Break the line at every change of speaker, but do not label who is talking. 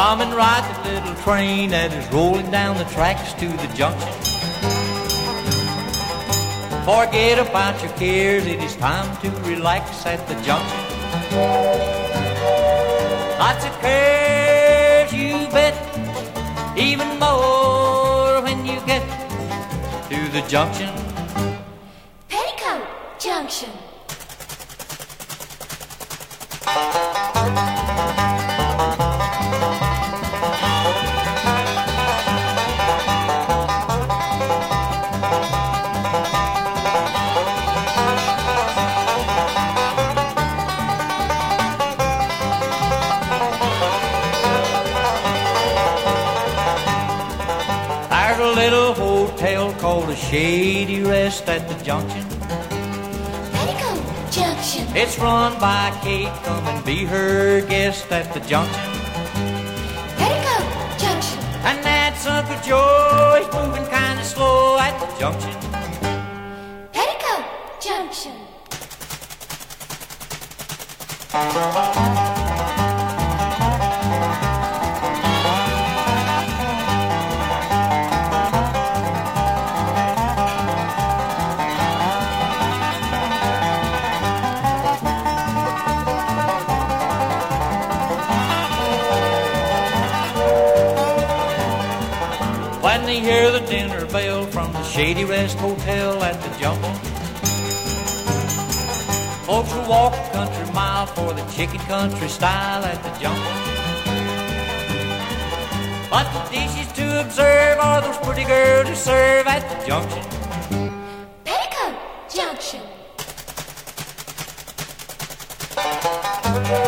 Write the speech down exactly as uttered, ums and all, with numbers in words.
Come and ride the little train that is rolling down the tracks to the junction. Forget about your cares, it is time to relax at the junction. Lots of cares, you bet, even more when you get to the junction.
Petticoat Junction.
There's a little hotel called the Shady Rest at the junction.
Petticoat Junction.
It's run by Kate, come and be her guest at the junction.
Petticoat Junction.
And that's Uncle Joe, he's moving kinda slow at the junction.
Petticoat Junction.
When they hear the dinner bell from the Shady Rest Hotel at the junction, folks will walk a country mile for the chicken country style at the junction. But the dishes to observe are those pretty girls who serve at the junction.
Petticoat Junction.